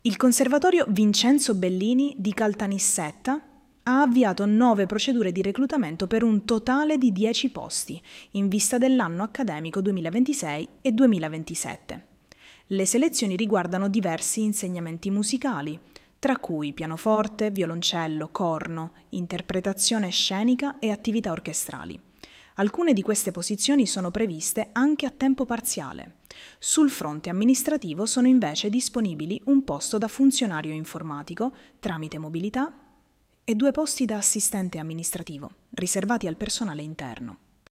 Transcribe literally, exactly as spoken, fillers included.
Il Conservatorio Vincenzo Bellini di Caltanissetta ha avviato nove procedure di reclutamento per un totale di dieci posti, in vista dell'anno accademico duemilaventisei e duemilaventisette. Le selezioni riguardano diversi insegnamenti musicali, tra cui pianoforte, violoncello, corno, interpretazione scenica e attività orchestrali. Alcune di queste posizioni sono previste anche a tempo parziale. Sul fronte amministrativo sono invece disponibili un posto da funzionario informatico tramite mobilità e due posti da assistente amministrativo, riservati al personale interno.